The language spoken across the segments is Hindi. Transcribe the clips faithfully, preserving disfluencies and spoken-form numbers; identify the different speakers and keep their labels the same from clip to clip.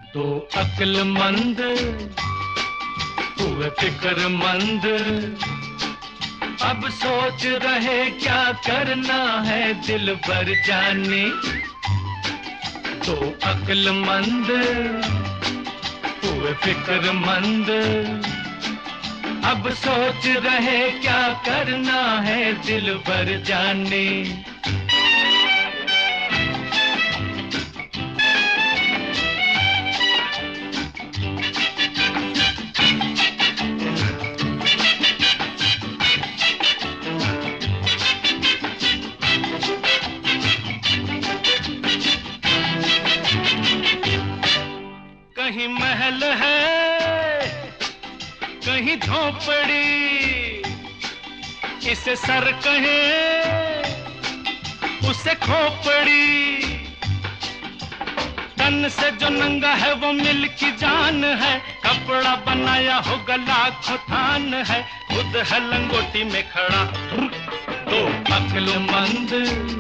Speaker 1: तो अक्लमंद हुए फिक्रमंद, अब सोच रहे क्या करना है दिल भर जाने। तो अक्लमंद हुए फिक्रमंद, अब सोच रहे क्या करना है दिल भर जाने। कहीं महल है कहीं झोपड़ी, इसे सर कहे उसे खोपड़ी। तन से जो नंगा है वो मिल की जान है, कपड़ा बनाया होगा लाखों थान है, खुद है लंगोटी में खड़ा। तो अक्लमंद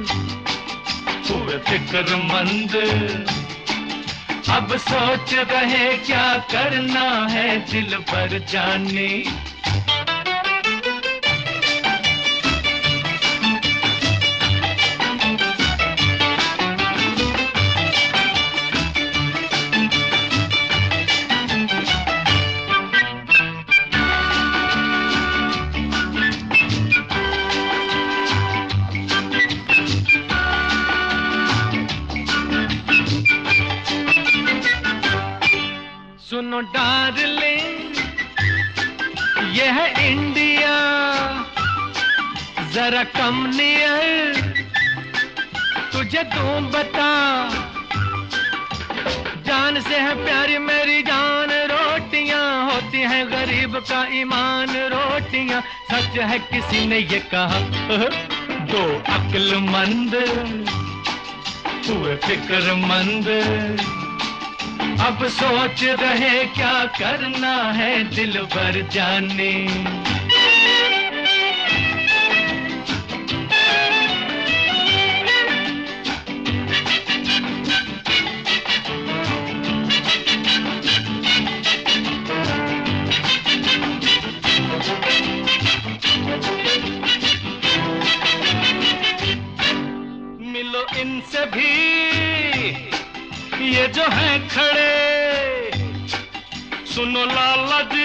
Speaker 1: हुए फिक्रमंद, अब सोच रहे क्या करना है दिल भर जाने। सुनो डार्लिंग, ये है इंडिया, जरा कम नियर तुझे दूं बता। जान से है प्यारी मेरी जान रोटियां, होती हैं गरीब का ईमान रोटियां, सच है किसी ने ये कहा। दो अक्लमंद हुए फिक्रमंद, अब सोच रहे क्या करना है दिल भर जाने। मिलो इनसे भी ये जो हैं खड़े, सुनो लाला जी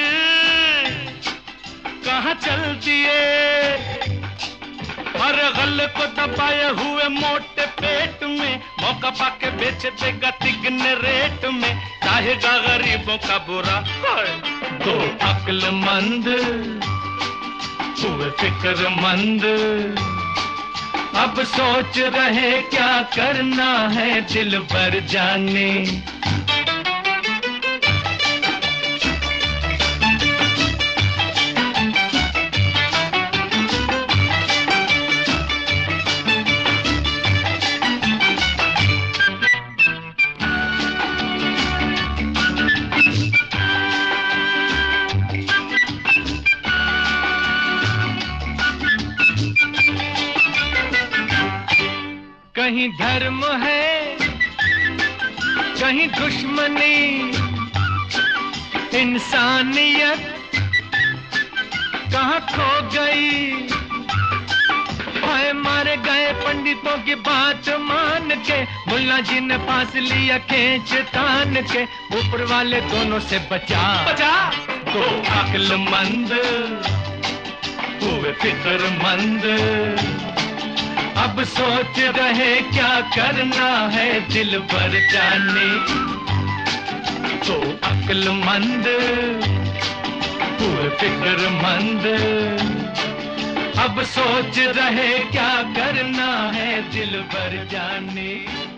Speaker 1: कहाँ चल दिए। हर गले को दबाए हुए मोटे पेट में, मौका पाके बेच देगा तिगने रेट में, चाहेगा गरीबों का बुरा। दो अक्लमंद हुए फिक्रमंद, अब सोच रहे क्या करना है दिल भर जाने। कहीं धर्म है कहीं दुश्मनी, इंसानियत कहाँ खो गई। हाय मारे गए पंडितों की बात मान के, मुल्ला जी ने फांस लिया खींच तान के, ऊपर वाले दोनों से बचा बचा। तो अक्लमंद हुए फिक्रमंद, अब सोच रहे क्या करना है दिल भर जाने। तो अक्लमंद हुए फिक्रमंद, अब सोच रहे क्या करना है दिल भर जाने।